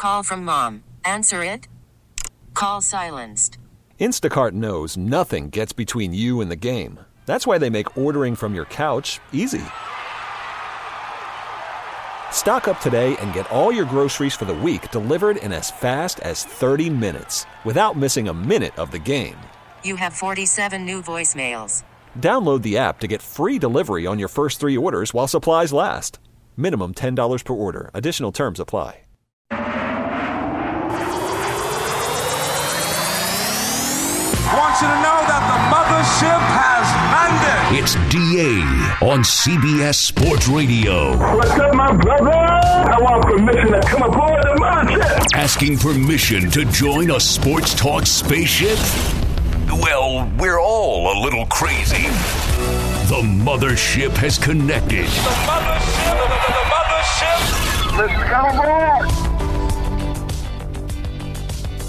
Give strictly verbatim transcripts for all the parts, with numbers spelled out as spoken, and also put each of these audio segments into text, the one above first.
call from mom. Answer it. Call silenced. Instacart knows nothing gets between you and the game. That's why they make ordering from your couch easy. Stock up today and get all your groceries for the week delivered in as fast as thirty minutes without missing a minute of the game. You have forty-seven new voicemails. Download the app to get free delivery on your first three orders while supplies last. Minimum ten dollars per order. Additional terms apply. I want you to know that the mothership has landed. It's D A on C B S Sports Radio. What's up, my brother? I want permission to come aboard the mothership. Asking permission to join a sports talk spaceship? Well, we're all a little crazy. The mothership has connected. The mothership, the, the, the mothership. Let's come aboard.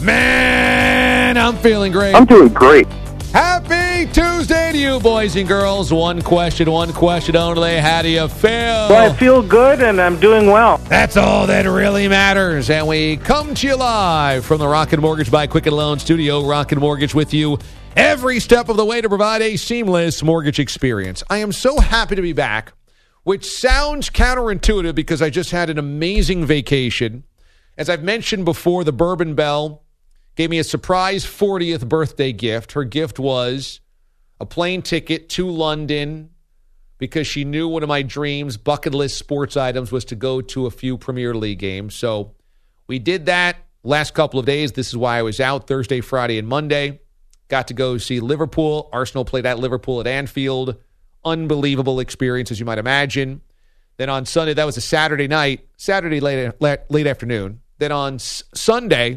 Man, I'm feeling great. I'm doing great. Happy Tuesday to you, boys and girls. One question, one question only. How do you feel? Well, I feel good, and I'm doing well. That's all that really matters. And we come to you live from the Rocket Mortgage by Quicken Loan Studio. Rocket Mortgage with you every step of the way to provide a seamless mortgage experience. I am so happy to be back, which sounds counterintuitive because I just had an amazing vacation. As I've mentioned before, the Bourbon Belle gave me a surprise fortieth birthday gift. Her gift was a plane ticket to London because she knew one of my dreams, bucket list sports items, was to go to a few Premier League games. So we did that last couple of days. This is why I was out Thursday, Friday, and Monday. Got to go see Liverpool. Arsenal played at Liverpool at Anfield. Unbelievable experience, as you might imagine. Then on Sunday, that was a Saturday night, Saturday late, late afternoon. Then on S- Sunday,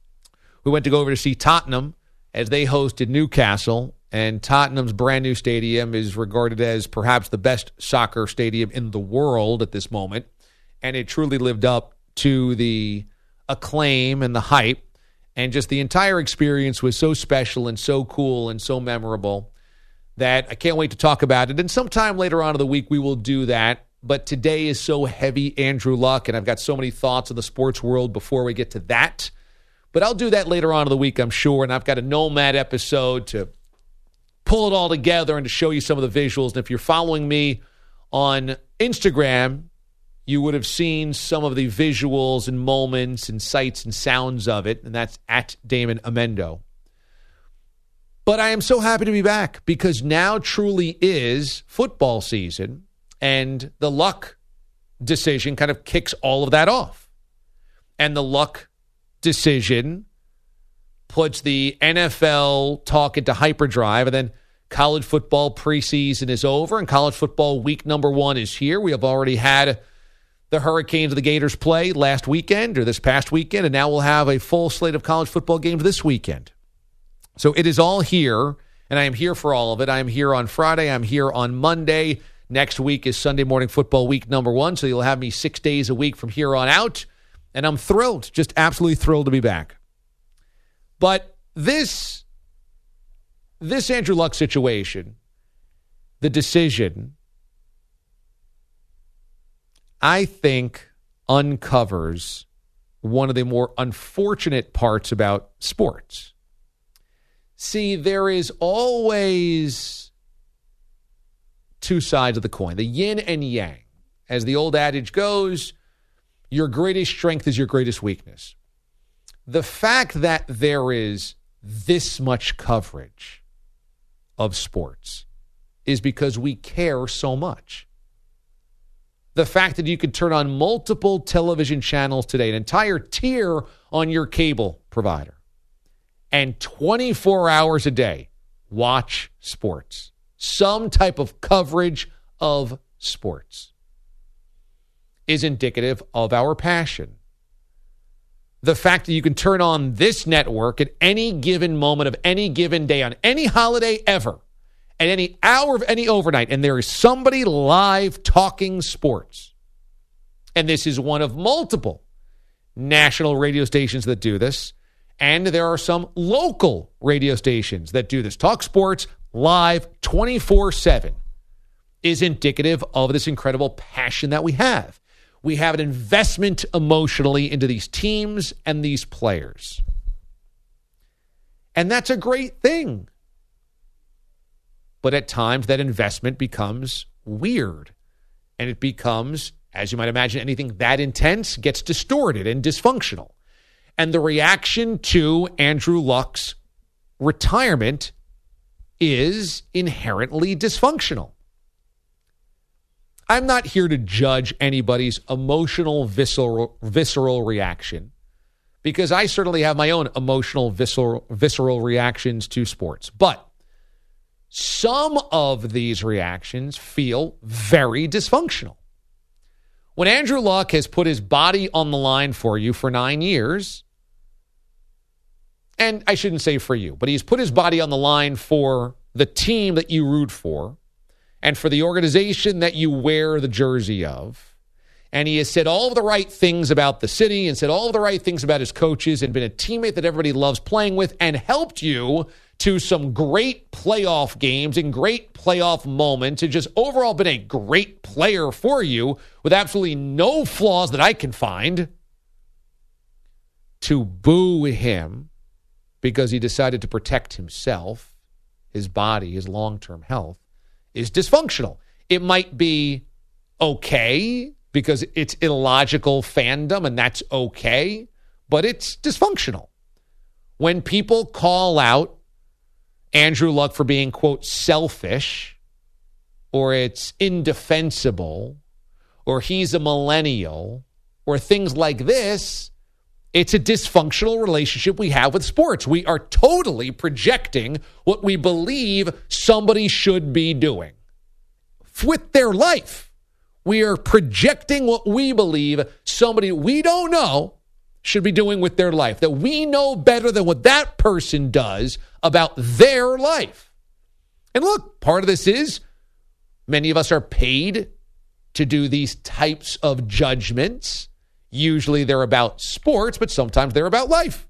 we went to go over to see Tottenham as they hosted Newcastle, and Tottenham's brand new stadium is regarded as perhaps the best soccer stadium in the world at this moment, and it truly lived up to the acclaim and the hype, and just the entire experience was so special and so cool and so memorable that I can't wait to talk about it, and sometime later on in the week we will do that, but today is so heavy Andrew Luck, and I've got so many thoughts of the sports world before we get to that. But I'll do that later on in the week, I'm sure, and I've got a Nomad episode to pull it all together and to show you some of the visuals. And if you're following me on Instagram, you would have seen some of the visuals and moments and sights and sounds of it, and that's at Damon Amendo. But I am so happy to be back because now truly is football season, and the Luck decision kind of kicks all of that off. And the Luck decision puts the N F L talk into hyperdrive, and then college football preseason is over, and college football week number one is here. We have already had the Hurricanes and the Gators play last weekend or this past weekend, and now we'll have a full slate of college football games this weekend. So it is all here, and I am here for all of it. I am here on Friday. I'm here on Monday. Next week is Sunday morning football week number one, so you'll have me six days a week from here on out. And I'm thrilled, just absolutely thrilled to be back. But this, this Andrew Luck situation, the decision, I think uncovers one of the more unfortunate parts about sports. See, there is always two sides of the coin, the yin and yang. As the old adage goes, your greatest strength is your greatest weakness. The fact that there is this much coverage of sports is because we care so much. The fact that you could turn on multiple television channels today, an entire tier on your cable provider, and twenty-four hours a day, watch sports. Some type of coverage of sports is indicative of our passion. The fact that you can turn on this network at any given moment of any given day on any holiday ever, at any hour of any overnight, and there is somebody live talking sports. And this is one of multiple national radio stations that do this, and there are some local radio stations that do this. Talk sports live twenty-four seven is indicative of this incredible passion that we have. We have an investment emotionally into these teams and these players. And that's a great thing. But at times that investment becomes weird. And it becomes, as you might imagine, anything that intense gets distorted and dysfunctional. And the reaction to Andrew Luck's retirement is inherently dysfunctional. I'm not here to judge anybody's emotional, visceral, visceral reaction, because I certainly have my own emotional, visceral, visceral reactions to sports. But some of these reactions feel very dysfunctional. When Andrew Luck has put his body on the line for you for nine years, and I shouldn't say for you, but he's put his body on the line for the team that you root for and for the organization that you wear the jersey of. And he has said all of the right things about the city and said all of the right things about his coaches and been a teammate that everybody loves playing with and helped you to some great playoff games and great playoff moments and just overall been a great player for you with absolutely no flaws that I can find. To boo him because he decided to protect himself, his body, his long-term health, is dysfunctional. It might be okay because it's illogical fandom and that's okay, but it's dysfunctional. When people call out Andrew Luck for being, quote, selfish, or it's indefensible, or he's a millennial, or things like this, it's a dysfunctional relationship we have with sports. We are totally projecting what we believe somebody should be doing with their life. We are projecting what we believe somebody we don't know should be doing with their life, that we know better than what that person does about their life. And look, part of this is many of us are paid to do these types of judgments. Usually they're about sports, but sometimes they're about life.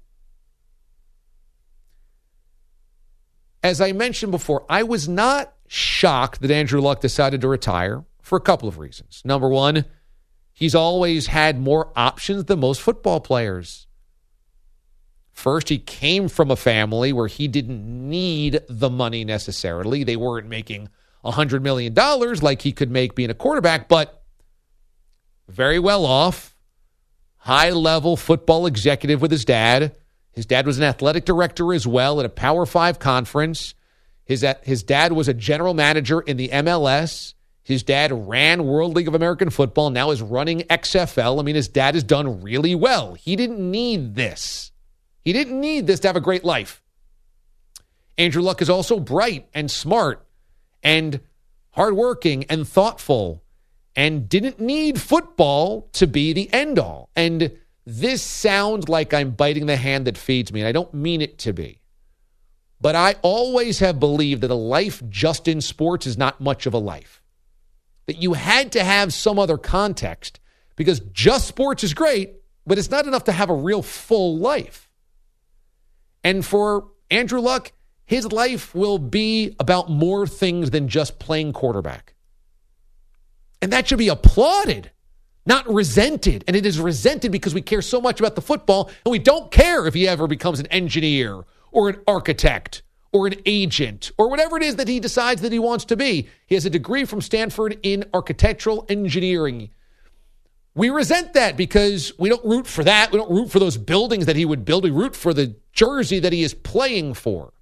As I mentioned before, I was not shocked that Andrew Luck decided to retire for a couple of reasons. Number one, he's always had more options than most football players. First, he came from a family where he didn't need the money necessarily. They weren't making one hundred million dollars like he could make being a quarterback, but very well off. High-level football executive with his dad. His dad was an athletic director as well at a Power Five conference. His, his dad was a general manager in the M L S. His dad ran World League of American Football, now is running X F L. I mean, his dad has done really well. He didn't need this. He didn't need this to have a great life. Andrew Luck is also bright and smart and hardworking and thoughtful and didn't need football to be the end-all. And this sounds like I'm biting the hand that feeds me, and I don't mean it to be. But I always have believed that a life just in sports is not much of a life. That you had to have some other context, because just sports is great, but it's not enough to have a real full life. And for Andrew Luck, his life will be about more things than just playing quarterback. And that should be applauded, not resented. And it is resented because we care so much about the football, and we don't care if he ever becomes an engineer or an architect or an agent or whatever it is that he decides that he wants to be. He has a degree from Stanford in architectural engineering. We resent that because we don't root for that. We don't root for those buildings that he would build. We root for the jersey that he is playing for.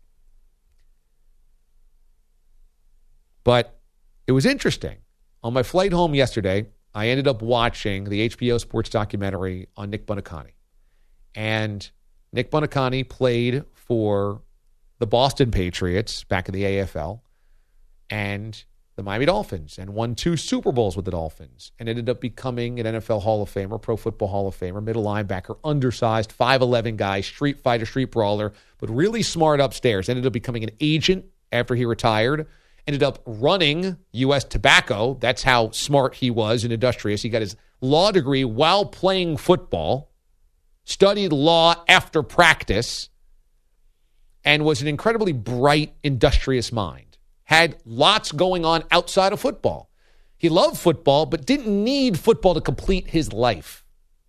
But it was interesting. On my flight home yesterday, I ended up watching the H B O sports documentary on Nick Buoniconti. And Nick Buoniconti played for the Boston Patriots back in the A F L and the Miami Dolphins and won two Super Bowls with the Dolphins and ended up becoming an N F L Hall of Famer, Pro Football Hall of Famer, middle linebacker, undersized, five eleven guy, street fighter, street brawler, but really smart upstairs. Ended up becoming an agent after he retired. Ended up running U S Tobacco. That's how smart he was and industrious. He got his law degree while playing football, studied law after practice, and was an incredibly bright, industrious mind. Had lots going on outside of football. He loved football, but didn't need football to complete his life.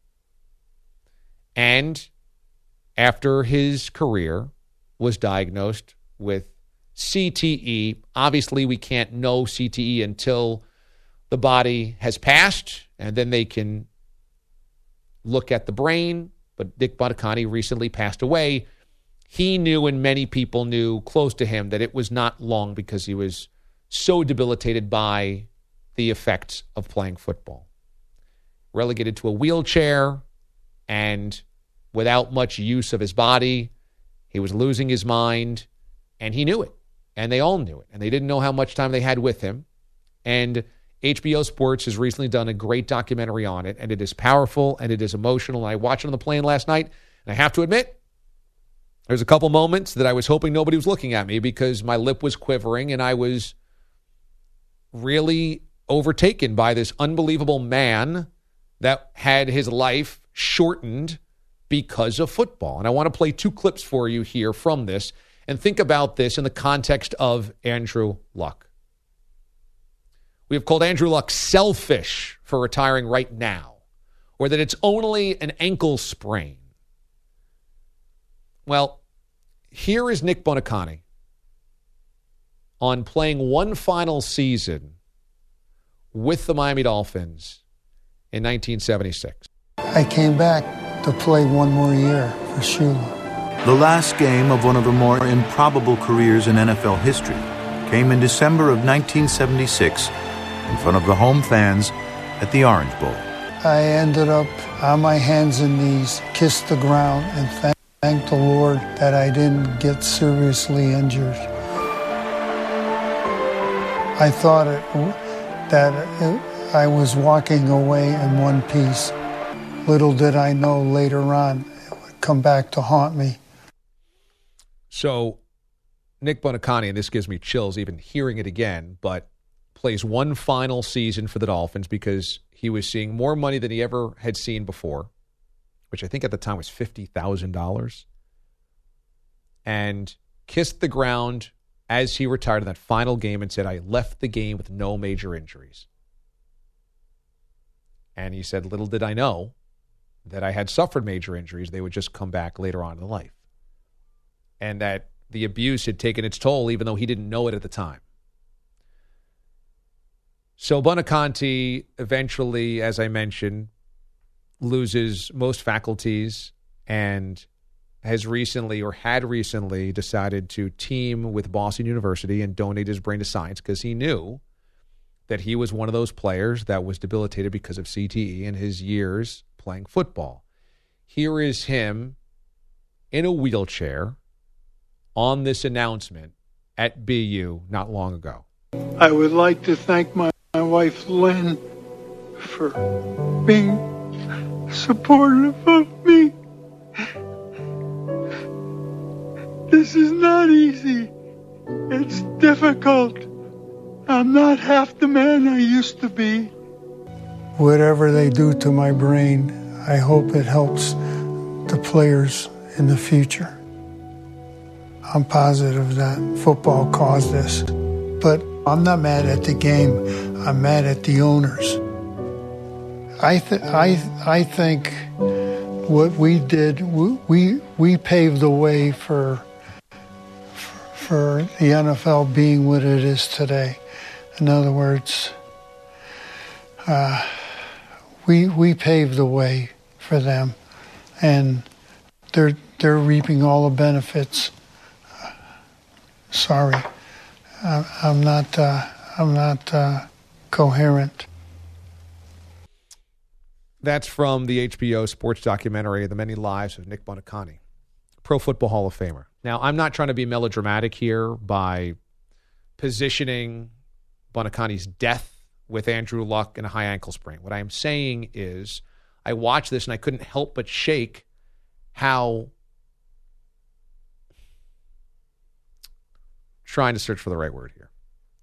And after his career was diagnosed with C T E, obviously we can't know C T E until the body has passed, and then they can look at the brain. But Nick Buoniconti recently passed away. He knew, and many people knew close to him, that it was not long because he was so debilitated by the effects of playing football. Relegated to a wheelchair and without much use of his body. He was losing his mind, and he knew it. And they all knew it. And they didn't know how much time they had with him. And H B O Sports has recently done a great documentary on it, and it is powerful and it is emotional. And I watched it on the plane last night, and I have to admit, there's a couple moments that I was hoping nobody was looking at me because my lip was quivering and I was really overtaken by this unbelievable man that had his life shortened because of football. And I want to play two clips for you here from this and think about this in the context of Andrew Luck. We have called Andrew Luck selfish for retiring right now, or that it's only an ankle sprain. Well, here is Nick Buoniconti on playing one final season with the Miami Dolphins in nineteen seventy-six. I came back to play one more year for Shula. The last game of one of the more improbable careers in N F L history came in December of nineteen seventy-six in front of the home fans at the Orange Bowl. I ended up on my hands and knees, kissed the ground, and thanked thank the Lord that I didn't get seriously injured. I thought it, that it, I was walking away in one piece. Little did I know later on it would come back to haunt me. So, Nick Buoniconti, and this gives me chills even hearing it again, but plays one final season for the Dolphins because he was seeing more money than he ever had seen before, which I think at the time was fifty thousand dollars, and kissed the ground as he retired in that final game and said, I left the game with no major injuries. And he said, little did I know that I had suffered major injuries. They would just come back later on in life. And that the abuse had taken its toll, even though he didn't know it at the time. So Buoniconti eventually, as I mentioned, loses most faculties and has recently or had recently decided to team with Boston University and donate his brain to science because he knew that he was one of those players that was debilitated because of C T E in his years playing football. Here is him in a wheelchair on this announcement at B U not long ago. I would like to thank my, my wife, Lynn, for being supportive of me. This is not easy. It's difficult. I'm not half the man I used to be. Whatever they do to my brain, I hope it helps the players in the future. I'm positive that football caused this, but I'm not mad at the game. I'm mad at the owners. I th- I I think what we did, we we paved the way for for the N F L being what it is today. In other words, uh, we we paved the way for them, and they're they're reaping all the benefits. Uh, sorry, I, I'm not uh, I'm not uh, coherent. That's from the H B O sports documentary, The Many Lives of Nick Buoniconti, Pro Football Hall of Famer. Now, I'm not trying to be melodramatic here by positioning Buoniconti's death with Andrew Luck and a high ankle sprain. What I am saying is I watched this and I couldn't help but shake how, trying to search for the right word here,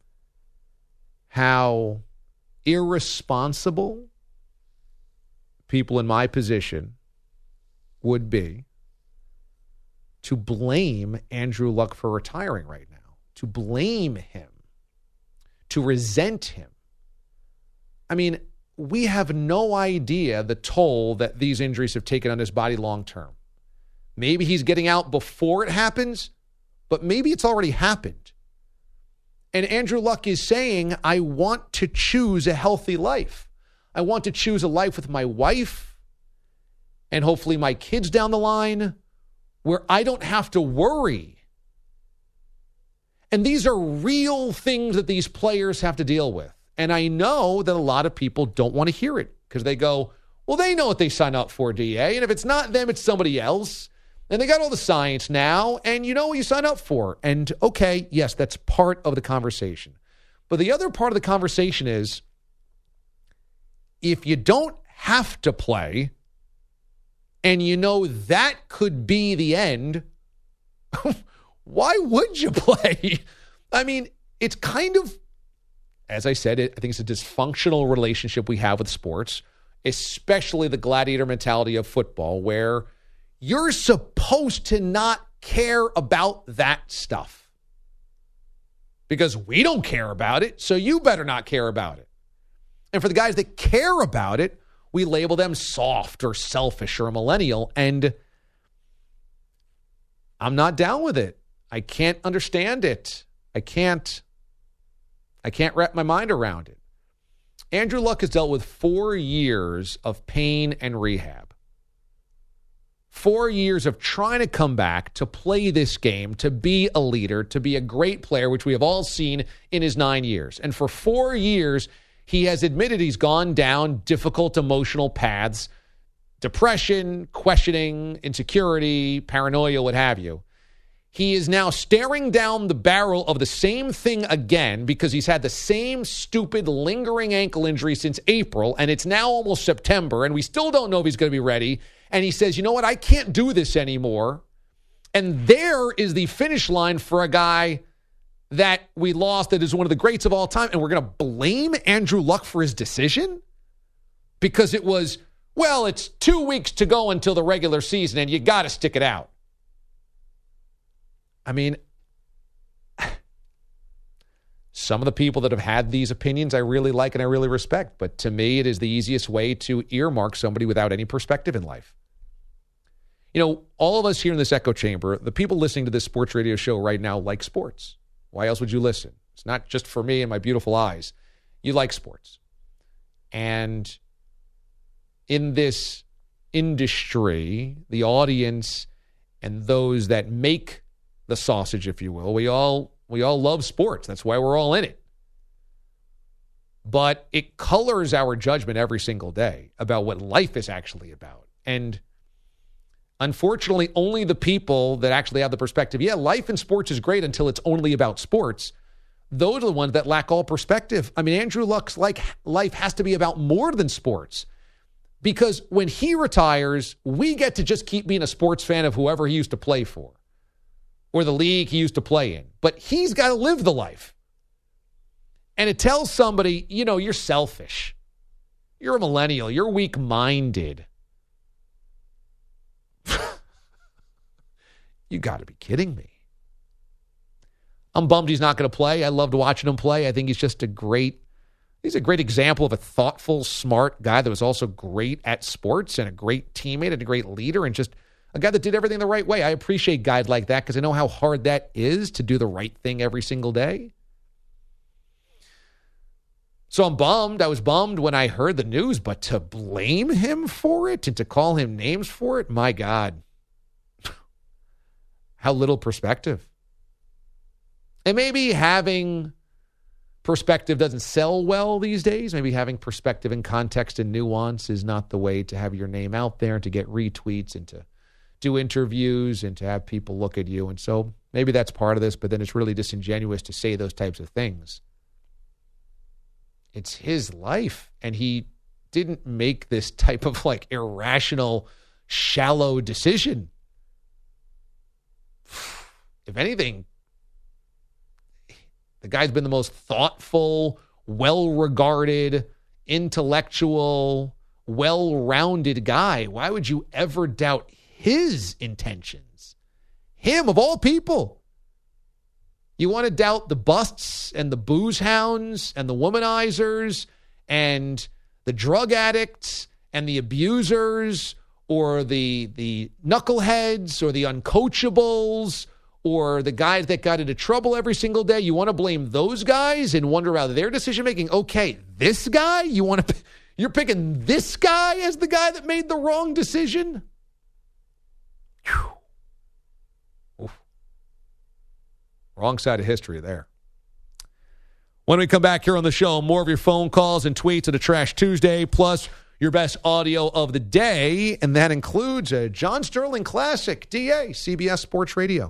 how irresponsible people in my position would be to blame Andrew Luck for retiring right now, to blame him, to resent him I mean, we have no idea the toll that these injuries have taken on his body long term. Maybe he's getting out before it happens, but maybe it's already happened. And Andrew Luck is saying, I want to choose a healthy life. I want to choose a life with my wife and hopefully my kids down the line where I don't have to worry. And these are real things that these players have to deal with. And I know that a lot of people don't want to hear it because they go, well, they know what they sign up for, D A. And if it's not them, it's somebody else. And they got all the science now, and you know what you sign up for. And okay, yes, that's part of the conversation. But the other part of the conversation is, if you don't have to play, and you know that could be the end, why would you play? I mean, it's kind of, as I said, I think it's a dysfunctional relationship we have with sports, especially the gladiator mentality of football, where you're supposed to not care about that stuff because we don't care about it, so you better not care about it. And for the guys that care about it, we label them soft or selfish or a millennial, and I'm not down with it. I can't understand it. I can't. I can't wrap my mind around it. Andrew Luck has dealt with four years of pain and rehab. Four years of trying to come back, to play this game, to be a leader, to be a great player, which we have all seen in his nine years. And for four years, he has admitted he's gone down difficult emotional paths, depression, questioning, insecurity, paranoia, what have you. He is now staring down the barrel of the same thing again because he's had the same stupid lingering ankle injury since April, and it's now almost September, and we still don't know if he's going to be ready. And he says, you know what, I can't do this anymore. And there is the finish line for a guy that we lost that is one of the greats of all time. And we're going to blame Andrew Luck for his decision? Because it was, well, it's two weeks to go until the regular season and you got to stick it out. I mean, some of the people that have had these opinions I really like and I really respect. But to me, it is the easiest way to earmark somebody without any perspective in life. You know, all of us here in this echo chamber, the people listening to this sports radio show right now like sports. Why else would you listen? It's not just for me and my beautiful eyes. You like sports. And in this industry, the audience and those that make the sausage, if you will, we all we all love sports. That's why we're all in it. But it colors our judgment every single day about what life is actually about. And unfortunately, only the people that actually have the perspective, yeah, life in sports is great until it's only about sports, those are the ones that lack all perspective. I mean, Andrew Luck's like life has to be about more than sports. Because when he retires, we get to just keep being a sports fan of whoever he used to play for or the league he used to play in. But he's got to live the life. And it tells somebody, you know, you're selfish. You're a millennial. You're weak-minded. You got to be kidding me. I'm bummed he's not going to play. I loved watching him play. I think he's just a great, he's a great example of a thoughtful, smart guy that was also great at sports and a great teammate and a great leader and just a guy that did everything the right way. I appreciate guys like that because I know how hard that is to do the right thing every single day. So I'm bummed. I was bummed when I heard the news, but to blame him for it and to call him names for it, my God. How little perspective. And maybe having perspective doesn't sell well these days. Maybe having perspective and context and nuance is not the way to have your name out there and to get retweets and to do interviews and to have people look at you. And so maybe that's part of this, but then it's really disingenuous to say those types of things. It's his life, and he didn't make this type of like irrational, shallow decision. If anything, the guy's been the most thoughtful, well-regarded, intellectual, well-rounded guy. Why would you ever doubt his intentions? Him, of all people. You want to doubt the busts and the booze hounds and the womanizers And the drug addicts and the abusers or the the knuckleheads or the uncoachables or the guys that got into trouble every single day, you want to blame those guys and wonder about their decision-making? Okay, this guy? You want to, you're picking this guy as the guy that made the wrong decision? Oof. Wrong side of history there. When we come back here on the show, more of your phone calls and tweets at a Trash Tuesday, plus your best audio of the day, and that includes a John Sterling classic, D A, C B S Sports Radio.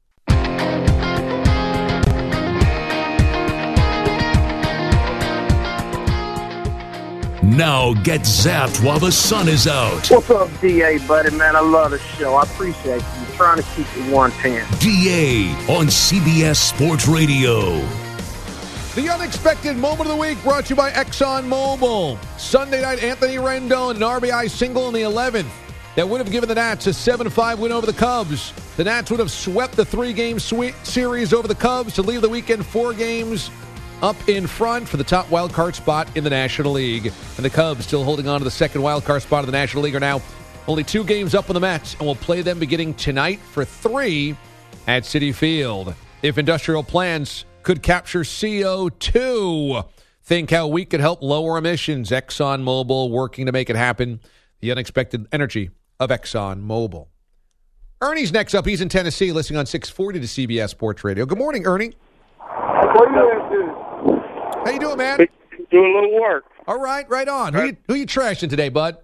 Now get zapped while the sun is out. What's up, D A, buddy, man? I love the show. I appreciate you. I'm trying to keep it one ten. D A on C B S Sports Radio. The unexpected moment of the week brought to you by ExxonMobil. Sunday night, Anthony Rendon, an R B I single in the eleventh that would have given the Nats a seven five win over the Cubs. The Nats would have swept the three-game sweep series over the Cubs to leave the weekend four games up in front for the top wild card spot in the National League. And the Cubs, still holding on to the second wild card spot in the National League, are now only two games up on the Mets and will play them beginning tonight for three at Citi Field. If industrial plants could capture C O two, think how we could help lower emissions. ExxonMobil working to make it happen. The unexpected energy of ExxonMobil. Ernie's next up. He's in Tennessee, listening on six forty to C B S Sports Radio. Good morning, Ernie. What are you doing? How you doing, man? Doing a little work. All right, right on. Who you, who you trashing today, bud?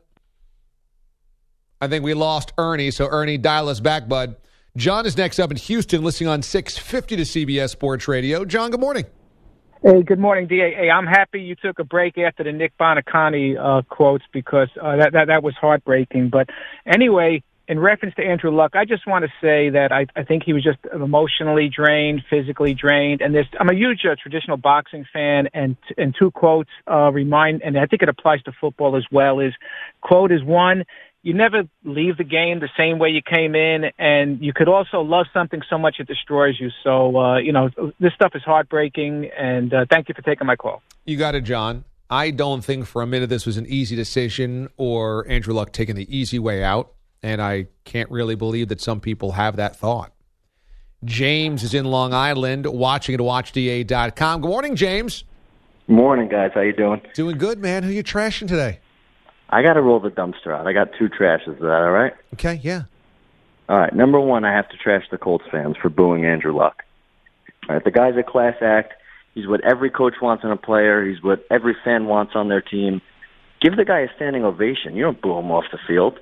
I think we lost Ernie, so Ernie, dial us back, bud. John is next up in Houston, listening on six fifty to C B S Sports Radio. John, good morning. Hey, good morning, D A. Hey, I'm happy you took a break after the Nick Bonacani uh, quotes because uh, that, that that was heartbreaking. But anyway, in reference to Andrew Luck, I just want to say that I, I think he was just emotionally drained, physically drained. And there's, I'm a huge uh, traditional boxing fan, and and two quotes uh, remind, and I think it applies to football as well, is quote is one, you never leave the game the same way you came in, and you could also love something so much it destroys you. So, uh, you know, this stuff is heartbreaking, and uh, thank you for taking my call. You got it, John. I don't think for a minute this was an easy decision or Andrew Luck taking the easy way out, and I can't really believe that some people have that thought. James is in Long Island, watching at watch D A dot com. Good morning, James. Morning, guys. How you doing? Doing good, man. Who you trashing today? I got to roll the dumpster out. I got two trashes. Is that all right? Okay, yeah. All right. Number one, I have to trash the Colts fans for booing Andrew Luck. All right. The guy's a class act. He's what every coach wants in a player. He's what every fan wants on their team. Give the guy a standing ovation. You don't boo him off the field.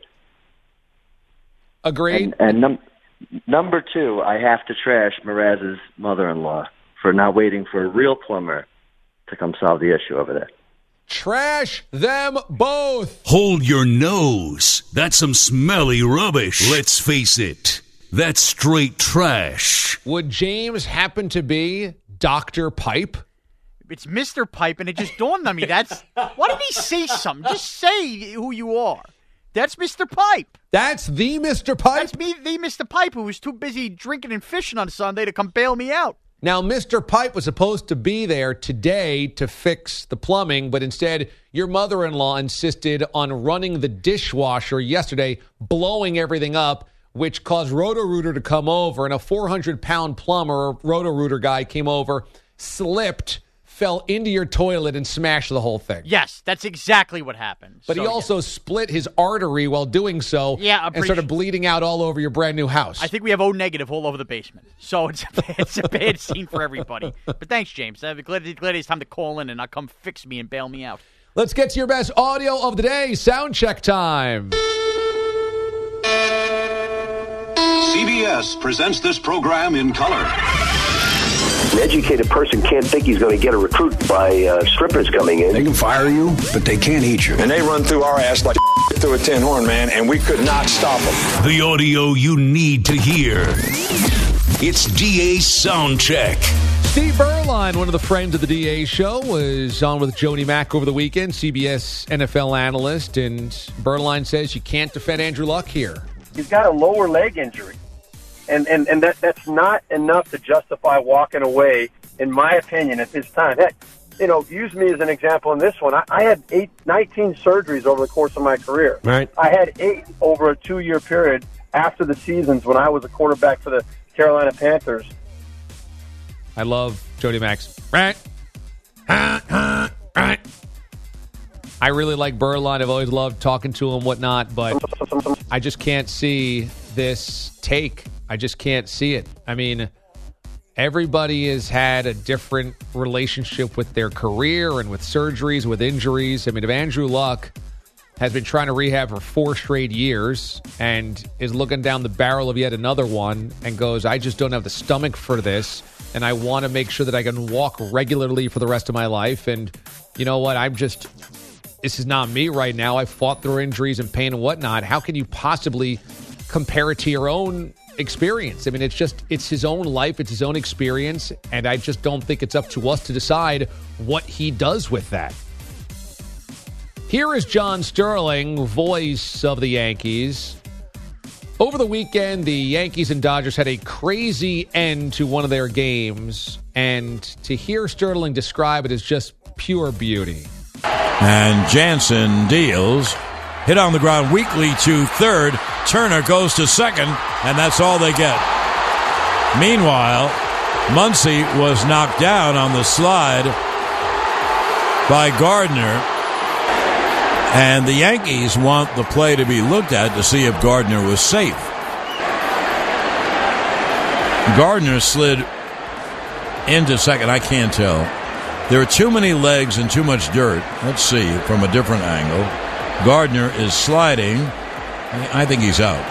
Agreed. And, and num- number two, I have to trash Mraz's mother-in-law for not waiting for a real plumber to come solve the issue over there. Trash them both. Hold your nose. That's some smelly rubbish. Let's face it. That's straight trash. Would James happen to be Doctor Pipe? It's Mister Pipe, and it just dawned on me. That's why didn't he say something? Just say who you are. That's Mister Pipe. That's the Mister Pipe? That's me, the Mister Pipe, who was too busy drinking and fishing on Sunday to come bail me out. Now, Mister Pipe was supposed to be there today to fix the plumbing, but instead, your mother-in-law insisted on running the dishwasher yesterday, blowing everything up, which caused Roto-Rooter to come over, and a four hundred pound plumber, Roto-Rooter guy, came over, slipped, fell into your toilet, and smashed the whole thing. Yes, that's exactly what happened. But so, he also yeah. split his artery while doing so, yeah, and started bleeding out all over your brand new house. I think we have O negative all over the basement. So it's a, it's a bad scene for everybody. But thanks, James. I'm glad, glad it's time to call in and not come fix me and bail me out. Let's get to your best audio of the day. Sound check time. C B S presents this program in color. An educated person can't think he's going to get a recruit by uh, strippers coming in. They can fire you, but they can't eat you. And they run through our ass like through a tin horn, man, and we could not stop them. The audio you need to hear. It's D A's Soundcheck. Steve Berline, one of the friends of the D A show, was on with Jody Mack over the weekend, C B S N F L analyst, and Berline says you can't defend Andrew Luck here. He's got a lower leg injury. And and, and that, that's not enough to justify walking away, in my opinion, at this time. Heck, you know, use me as an example in this one. I, I had eight, nineteen surgeries over the course of my career. Right. I had eight over a two-year period after the seasons when I was a quarterback for the Carolina Panthers. I love Jody Max. Right. Right. I really like Berline. I've always loved talking to him, whatnot, but I just can't see this take. I just can't see it. I mean, everybody has had a different relationship with their career and with surgeries, with injuries. I mean, if Andrew Luck has been trying to rehab for four straight years and is looking down the barrel of yet another one and goes, I just don't have the stomach for this, and I want to make sure that I can walk regularly for the rest of my life. And you know what? I'm just... This is not me right now. I fought through injuries and pain and whatnot. How can you possibly compare it to your own experience? I mean, it's just, it's his own life. It's his own experience. And I just don't think it's up to us to decide what he does with that. Here is John Sterling, voice of the Yankees. Over the weekend, the Yankees and Dodgers had a crazy end to one of their games. And to hear Sterling describe it is just pure beauty. And Jansen deals. Hit on the ground weakly to third. Turner goes to second, and that's all they get. Meanwhile, Muncy was knocked down on the slide by Gardner. And the Yankees want the play to be looked at to see if Gardner was safe. Gardner slid into second. I can't tell. There are too many legs and too much dirt. Let's see from a different angle. Gardner is sliding. I think he's out.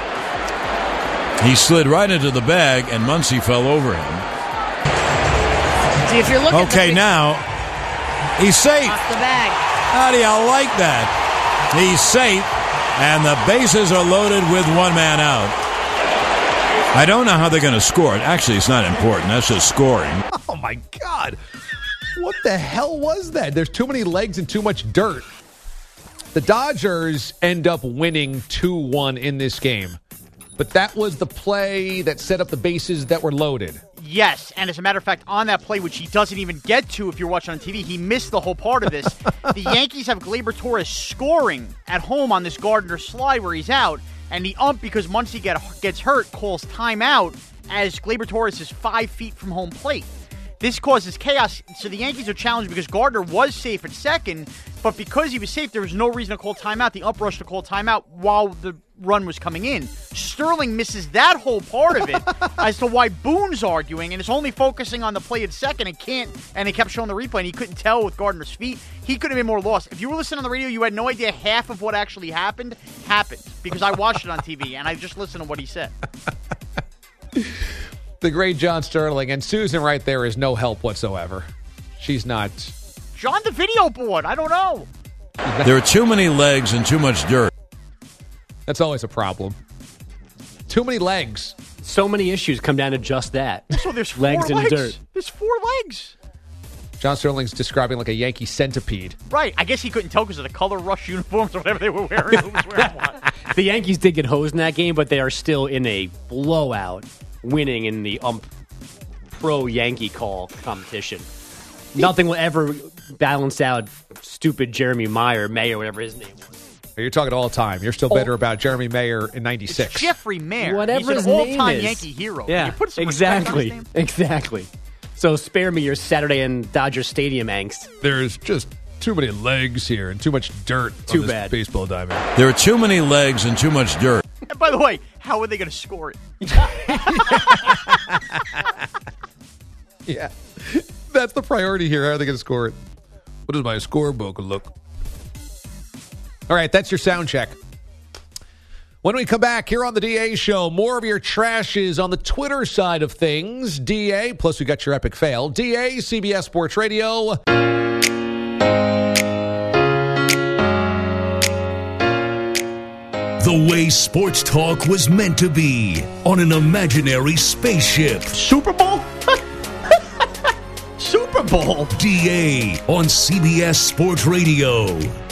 He slid right into the bag, and Muncy fell over him. See, if you're looking okay, at the now he's safe. Off the bag. How do y'all like that? He's safe, and the bases are loaded with one man out. I don't know how they're going to score it. Actually, it's not important. That's just scoring. Oh, my God. What the hell was that? There's too many legs and too much dirt. The Dodgers end up winning two one in this game. But that was the play that set up the bases that were loaded. Yes, and as a matter of fact, on that play, which he doesn't even get to if you're watching on T V, he missed the whole part of this. The Yankees have Gleyber Torres scoring at home on this Gardner slide where he's out, and the ump, because Muncy get, gets hurt, calls timeout as Gleyber Torres is five feet from home plate. This causes chaos, so the Yankees are challenged because Gardner was safe at second, but because he was safe, there was no reason to call timeout. The ump rushed to call timeout while the run was coming in. Sterling misses that whole part of it as to why Boone's arguing, and is only focusing on the play at second and can't, and he kept showing the replay, and he couldn't tell with Gardner's feet. He could have been more lost. If you were listening on the radio, you had no idea half of what actually happened happened, because I watched it on T V, and I just listened to what he said. The great John Sterling, and Susan right there is no help whatsoever. She's not. John, the video board. I don't know. There are too many legs and too much dirt. That's always a problem. Too many legs. So many issues come down to just that. So there's four legs legs and dirt. There's four legs. John Sterling's describing like a Yankee centipede. Right. I guess he couldn't tell because of the color rush uniforms or whatever they were wearing. Who was wearing what? The Yankees did get hosed in that game, but they are still in a blowout, winning in the ump pro Yankee call competition. Nothing will ever balance out stupid Jeremy Meyer, Mayer, whatever his name was. You're talking all the time. You're still better oh. about Jeremy Mayer in ninety-six. It's Jeffrey Mayer. Whatever He's his an name all-time is. Yankee hero. Yeah, Can you put some exactly. respect on his name? Exactly. So spare me your Saturday in Dodger Stadium angst. There's just too many legs here and too much dirt Too on this bad. baseball diamond. There are too many legs and too much dirt. And by the way, how are they going to score it? Yeah. That's the priority here. How are they going to score it? What does my scorebook look? All right, that's your sound check. When we come back here on the D A Show, more of your trash is on the Twitter side of things. D A, plus we got your epic fail. D A, C B S Sports Radio. The way sports talk was meant to be on an imaginary spaceship. Super Bowl? Super Bowl? D A on C B S Sports Radio.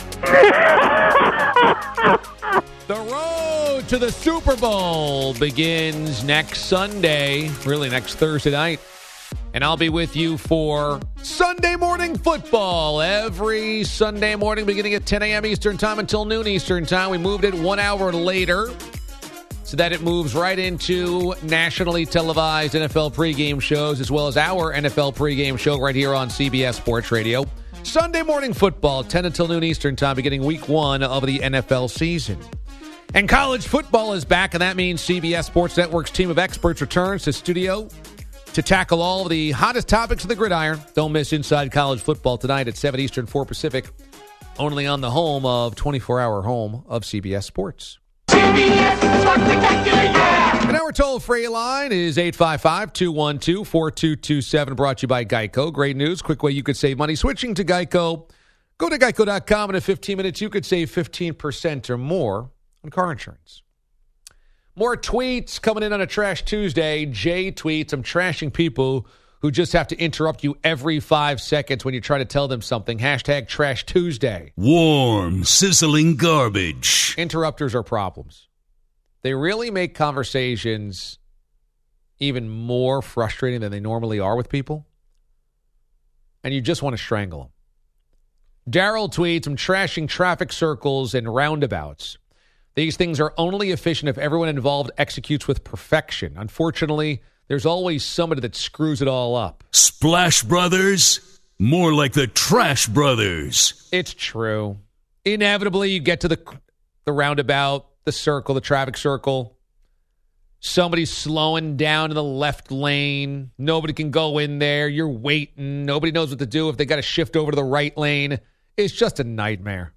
The road to the Super Bowl begins next Sunday, really next Thursday night. And I'll be with you for Sunday Morning Football every Sunday morning beginning at ten a.m. Eastern Time until noon Eastern Time. We moved it one hour later so that it moves right into nationally televised N F L pregame shows as well as our N F L pregame show right here on C B S Sports Radio. Sunday Morning Football, ten until noon Eastern Time, beginning week one of the N F L season. And college football is back, and that means C B S Sports Network's team of experts returns to studio to tackle all of the hottest topics of the gridiron. Don't miss Inside College Football tonight at seven Eastern, four Pacific, only on the home of twenty-four hour home of C B S Sports. C B S Spectacular, yeah! And our toll-free line is eight five five, two one two, four two two seven, brought to you by Geico. Great news, quick way you could save money. Switching to Geico, go to geico dot com, and in fifteen minutes you could save fifteen percent or more on car insurance. More tweets coming in on a Trash Tuesday. Jay tweets, I'm trashing people who just have to interrupt you every five seconds when you try to tell them something. Hashtag Trash Tuesday. Warm, sizzling garbage. Interrupters are problems. They really make conversations even more frustrating than they normally are with people. And you just want to strangle them. Daryl tweets, I'm trashing traffic circles and roundabouts. These things are only efficient if everyone involved executes with perfection. Unfortunately, there's always somebody that screws it all up. Splash Brothers? More like the Trash Brothers. It's true. Inevitably, you get to the the roundabout, the circle, the traffic circle. Somebody's slowing down in the left lane. Nobody can go in there. You're waiting. Nobody knows what to do if they got to shift over to the right lane. It's just a nightmare.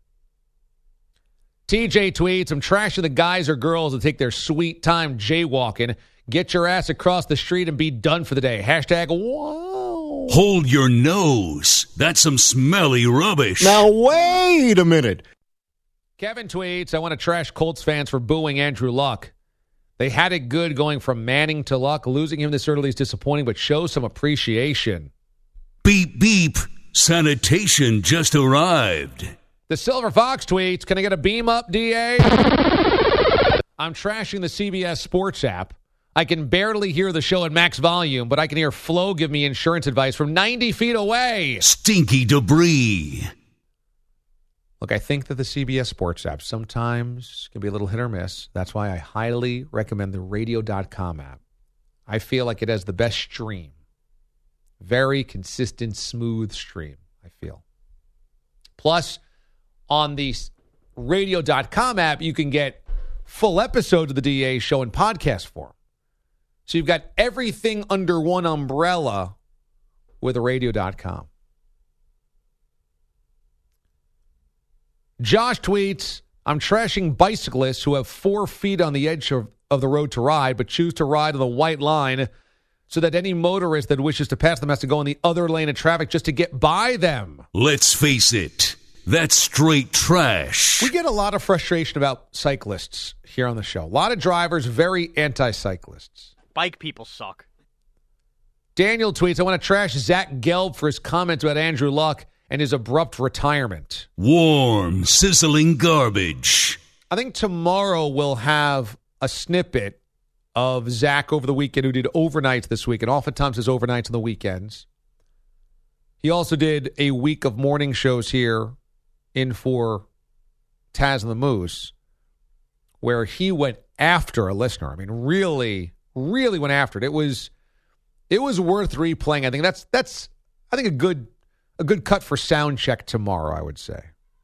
T J tweets, I'm trashing the guys or girls that take their sweet time jaywalking. Get your ass across the street and be done for the day. Hashtag, whoa. Hold your nose. That's some smelly rubbish. Now, wait a minute. Kevin tweets, I want to trash Colts fans for booing Andrew Luck. They had it good going from Manning to Luck. Losing him this early is disappointing, but show some appreciation. Beep, beep. Sanitation just arrived. The Silver Fox tweets, can I get a beam up, D A? I'm trashing the C B S Sports app. I can barely hear the show at max volume, but I can hear Flo give me insurance advice from ninety feet away. Stinky debris. Look, I think that the C B S Sports app sometimes can be a little hit or miss. That's why I highly recommend the radio dot com app. I feel like it has the best stream. Very consistent, smooth stream, I feel. Plus, on the radio dot com app, you can get full episodes of the D A show in podcast form. So you've got everything under one umbrella with radio dot com. Josh tweets, I'm trashing bicyclists who have four feet on the edge of, of the road to ride, but choose to ride on the white line so that any motorist that wishes to pass them has to go in the other lane of traffic just to get by them. Let's face it. That's straight trash. We get a lot of frustration about cyclists here on the show. A lot of drivers, very anti-cyclists. Bike people suck. Daniel tweets, I want to trash Zach Gelb for his comments about Andrew Luck and his abrupt retirement. Warm, sizzling garbage. I think tomorrow we'll have a snippet of Zach over the weekend who did overnights this week, and oftentimes his overnights on the weekends. He also did a week of morning shows here in for Taz and the Moose, where he went after a listener. I mean, really, really went after it. It was, it was worth replaying. I think that's that's I think a good a good cut for sound check tomorrow, I would say.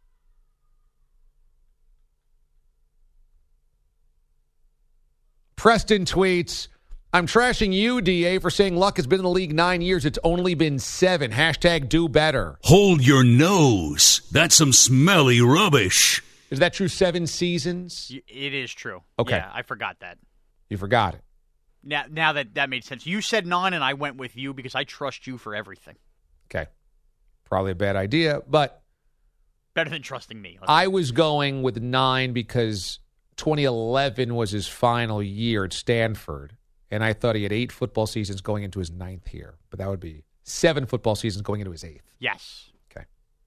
Preston tweets, I'm trashing you, D A, for saying Luck has been in the league nine years. It's only been seven. Hashtag do better. Hold your nose. That's some smelly rubbish. Is that true? Seven seasons? It is true. Okay. Yeah, I forgot that. You forgot it. Now, now that that made sense. You said nine, and I went with you because I trust you for everything. Okay. Probably a bad idea, but better than trusting me. I was going with nine because twenty eleven was his final year at Stanford, and I thought he had eight football seasons going into his ninth year, but that would be seven football seasons going into his eighth. Yes. Okay.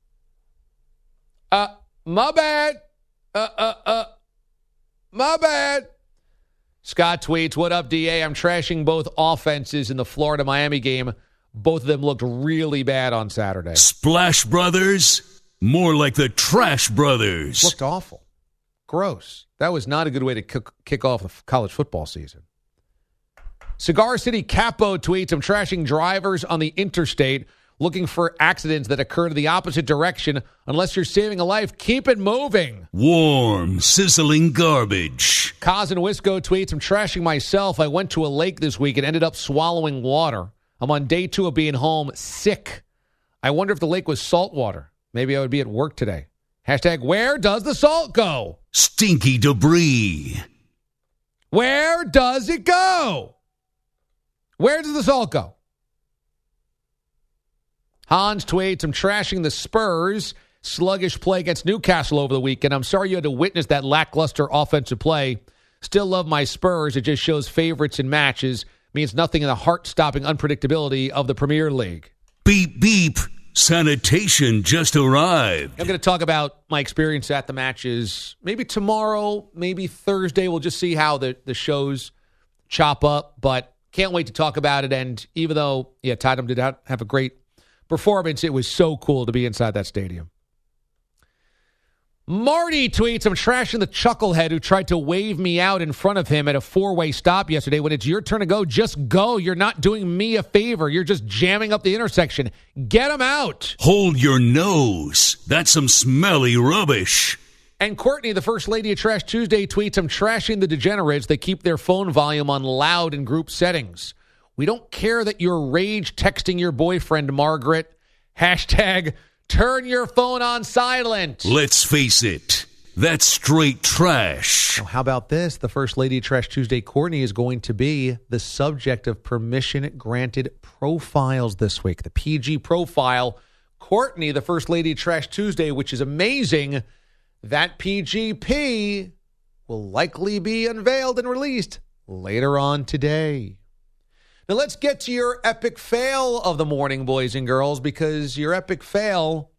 Uh, my bad. Uh, uh, uh, my bad. Scott tweets, what up, D A? I'm trashing both offenses in the Florida-Miami game. Both of them looked really bad on Saturday. Splash Brothers, more like the Trash Brothers. Looked awful. Gross. That was not a good way to kick, kick off the college football season. Cigar City Capo tweets, I'm trashing drivers on the interstate looking for accidents that occur to the opposite direction. Unless you're saving a life, keep it moving. Warm, sizzling garbage. Kaz and Wisco tweets, I'm trashing myself. I went to a lake this week and ended up swallowing water. I'm on day two of being home, sick. I wonder if the lake was salt water. Maybe I would be at work today. Hashtag, where does the salt go? Stinky debris. Where does it go? Where does the salt go? Hans tweets, I'm trashing the Spurs. Sluggish play against Newcastle over the weekend. I'm sorry you had to witness that lackluster offensive play. Still love my Spurs. It just shows favorites in matches. Means nothing in the heart-stopping unpredictability of the Premier League. Beep, beep. Sanitation just arrived. I'm going to talk about my experience at the matches maybe tomorrow, maybe Thursday. We'll just see how the, the shows chop up, but can't wait to talk about it. And even though, yeah, Tottenham did not have a great performance, it was so cool to be inside that stadium. Marty tweets, I'm trashing the chucklehead who tried to wave me out in front of him at a four-way stop yesterday. When it's your turn to go, just go. You're not doing me a favor. You're just jamming up the intersection. Get him out. Hold your nose. That's some smelly rubbish. And Courtney, the first lady of Trash Tuesday, tweets, I'm trashing the degenerates that keep their phone volume on loud in group settings. We don't care that you're rage texting your boyfriend, Margaret. Hashtag turn your phone on silent. Let's face it, that's straight trash. Now, how about this? The first lady of Trash Tuesday, Courtney, is going to be the subject of permission-granted profiles this week. The P G profile. Courtney, the first lady of Trash Tuesday, which is amazing. That P G P will likely be unveiled and released later on today. Now let's get to your epic fail of the morning, boys and girls, because your epic fail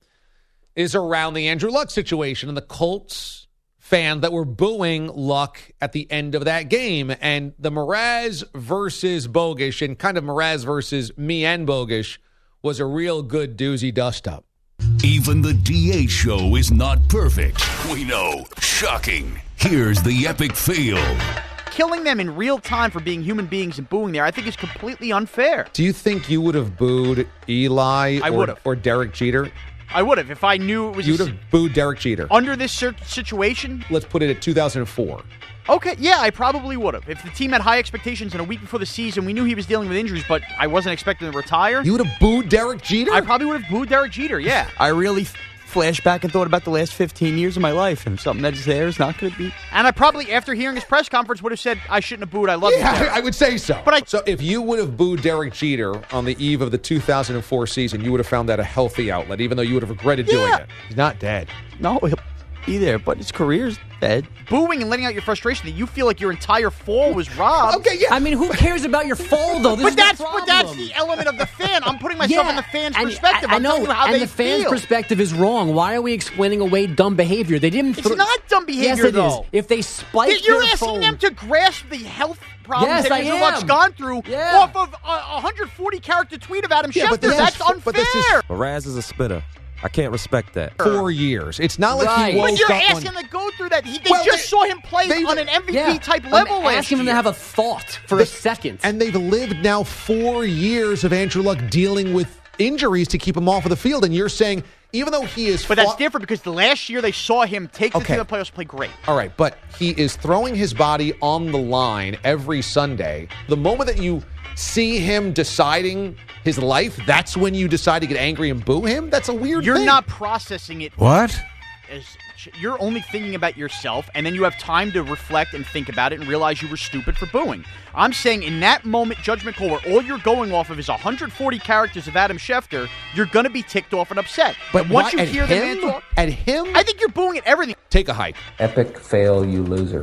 is around the Andrew Luck situation and the Colts fans that were booing Luck at the end of that game. And the Mraz versus Bogish, and kind of Mraz versus me and Bogish, was a real good doozy dust-up. Even the D A show is not perfect. We know. Shocking. Here's the epic fail. Killing them in real time for being human beings and booing there, I think is completely unfair. Do you think you would have booed Eli I or, or Derek Jeter? I would have if I knew it was. You would have booed Derek Jeter. Under this situation? Let's put it at two thousand four. Okay, yeah, I probably would have. If the team had high expectations and a week before the season, we knew he was dealing with injuries, but I wasn't expecting to retire. You would have booed Derek Jeter? I probably would have booed Derek Jeter, yeah. I really flashed back and thought about the last fifteen years of my life, and something that's there is not going to be. And I probably, after hearing his press conference, would have said, I shouldn't have booed. I love yeah, him. I, I would say so. But I, so if you would have booed Derek Jeter on the eve of the two thousand four season, you would have found that a healthy outlet, even though you would have regretted yeah. doing it. He's not dead. No, he'll be there, but his career's dead. Booing and letting out your frustration that you feel like your entire fall was robbed. Okay, yeah. I mean, who cares about your fall, though? This but is that's the but that's the element of the fan. I'm putting myself yeah, in the fan's and, perspective. I, I I'm know, telling you how and they the fan's feel. perspective is wrong. Why are we explaining away dumb behavior? They didn't. It's not dumb behavior, yes, it though. Is. If they spike You're their asking phone, them to grasp the health problems yes, that I Andrew am. Luck's gone through yeah. off of a one hundred forty character tweet of Adam yeah, Schefter. But this that's is, unfair. But this is Mraz is a spitter. I can't respect that. Four years. It's not like right. he woke But you're up asking one... them to go through that. He, they well, just they, saw him play they, on an M V P yeah, type I'm level last asking year. them to have a thought for they, a second. And they've lived now four years of Andrew Luck dealing with injuries to keep him off of the field. And you're saying, even though he is... But fought, that's different because the last year they saw him take the okay. team to the playoffs play great. All right, but he is throwing his body on the line every Sunday. The moment that you see him deciding his life, that's when you decide to get angry and boo him? That's a weird You're thing. not processing it. What? As, you're only thinking about yourself, and then you have time to reflect and think about it and realize you were stupid for booing. I'm saying in that moment, judgment call, where all you're going off of is one hundred forty characters of Adam Schefter, you're going to be ticked off and upset. But and once why, you hear the man him? talk... At him? I think you're booing at everything. Take a hike. Epic fail, you loser.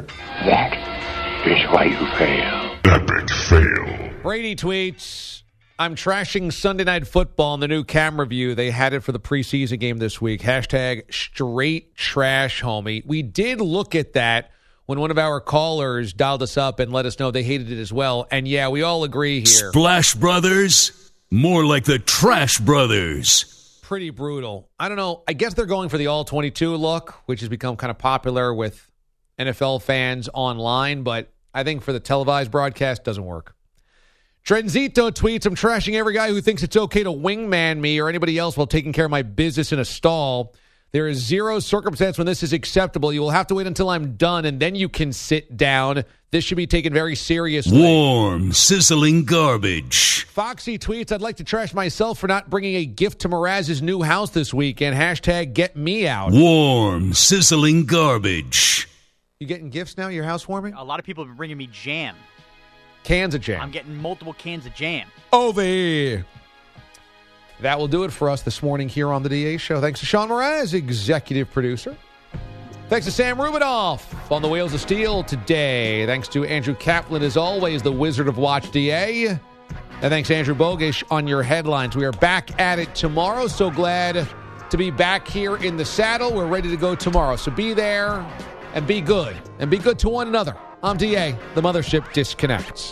That is why you fail. Epic fail. Brady tweets, I'm trashing Sunday Night Football in the new camera view. They had it for the preseason game this week. Hashtag straight trash, homie. We did look at that when one of our callers dialed us up and let us know they hated it as well. And yeah, we all agree here. Splash Brothers, More like the Trash Brothers. Pretty brutal. I don't know. I guess they're going for the all twenty-two look, which has become kind of popular with N F L fans online, but I think for the televised broadcast, doesn't work. Trenzito tweets, I'm trashing every guy who thinks it's okay to wingman me or anybody else while taking care of my business in a stall. There is zero circumstance when this is acceptable. You will have to wait until I'm done, and then you can sit down. This should be taken very seriously. Warm, sizzling garbage. Foxy tweets, I'd like to trash myself for not bringing a gift to Mraz's new house this weekend. Hashtag get me out. Warm, sizzling garbage. You getting gifts now? Your housewarming? A lot of people have been bringing me jam. Cans of jam. I'm getting multiple cans of jam. Over. That will do it for us this morning here on the D A Show. Thanks to Sean Mraz, executive producer. Thanks to Sam Rubinoff on the Wheels of Steel today. Thanks to Andrew Kaplan, as always, the Wizard of Watch D A. And thanks to Andrew Bogish on your headlines. We are back at it tomorrow. So glad to be back here in the saddle. We're ready to go tomorrow. So be there and be good. And be good to one another. I'm D A. The Mothership disconnects.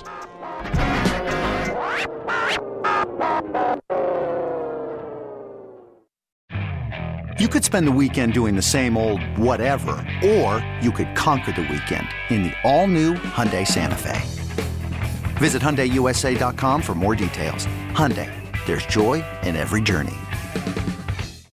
You could spend the weekend doing the same old whatever, or you could conquer the weekend in the all-new Hyundai Santa Fe. Visit Hyundai U S A dot com for more details. Hyundai, there's joy in every journey.